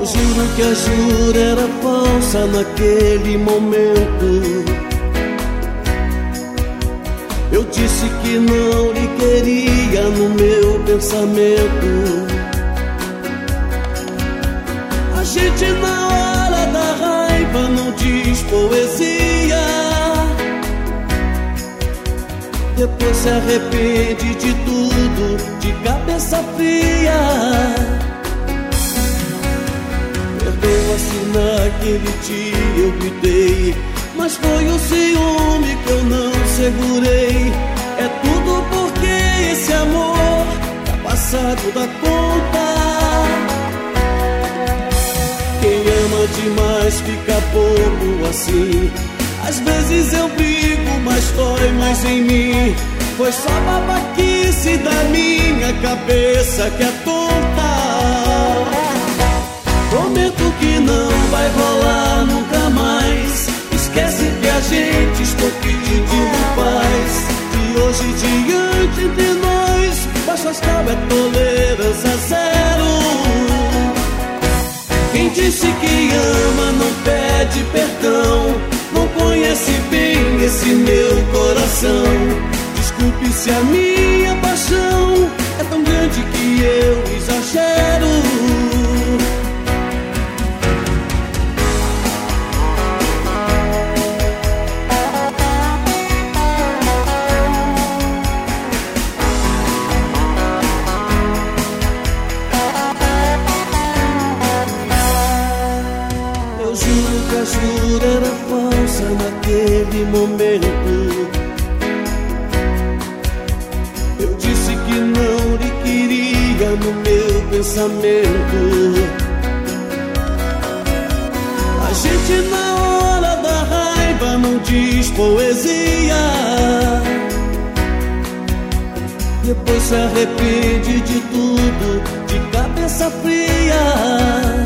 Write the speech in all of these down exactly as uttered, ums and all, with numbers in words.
Eu juro que a jura era falsa naquele momento. Eu disse que não lhe queria no meu pensamento. A gente na hora da raiva não diz poesia, depois se arrepende de tudo, de cabeça fria. Perdoa-se, naquele dia eu gritei, mas foi o ciúme que eu não segurei. É tudo porque esse amor tá passado da conta. Quem ama demais fica bobo assim. Às vezes eu brigo, mas dói mais em mim. Foi só babaquice da minha cabeça que é tonta. Prometo que não vai rolar nunca mais. Esquece que a gente estou pedindo paz. De hoje em diante entre nós, baixo astral é tolerância zero. Quem disse que ama não pede perdão, não conhece bem esse meu coração. Desculpe se a minha paixão é tão grande que eu exagero. Eu juro que a jura era falsa naquele momento. Eu disse que não lhe queria no meu pensamento. A gente na hora da raiva não diz poesia, depois se arrepende de tudo, de cabeça fria.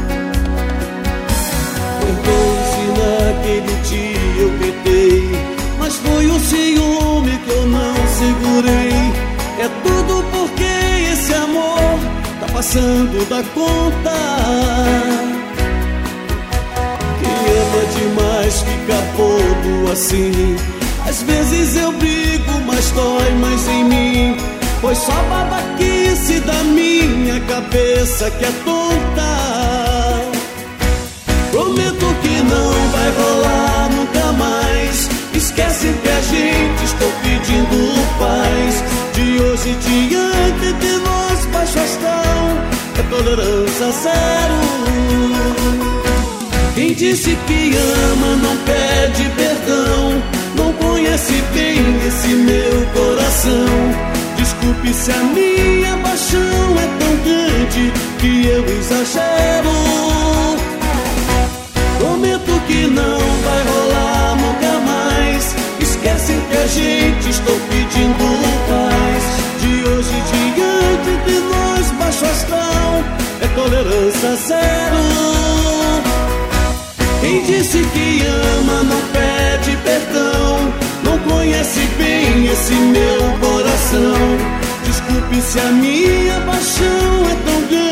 Perdoe-se, naquele dia eu gritei, mas foi o ciúme que eu não segurei. É tudo porque esse amor tá passando da conta. Quem ama demais fica bobo assim. Às vezes eu brigo, mas dói mais em mim. Foi só babaquice da minha cabeça que é tonta. Prometo que não vai rolar nunca mais. Esquece que a gente estou pedindo paz. De hoje em diante de nós, baixo astral é tolerância zero. Quem disse que ama não pede perdão, não conhece bem esse meu coração. Desculpe se a minha paixão é tão grande que eu exagero. Prometo que não vai rolar nunca mais. Esquece que a gente estou pedindo paz. De hoje em diante de nós, baixo astral é tolerância zero. Quem disse que ama não pede perdão, não conhece bem esse meu coração. Desculpe se a minha paixão é tão grande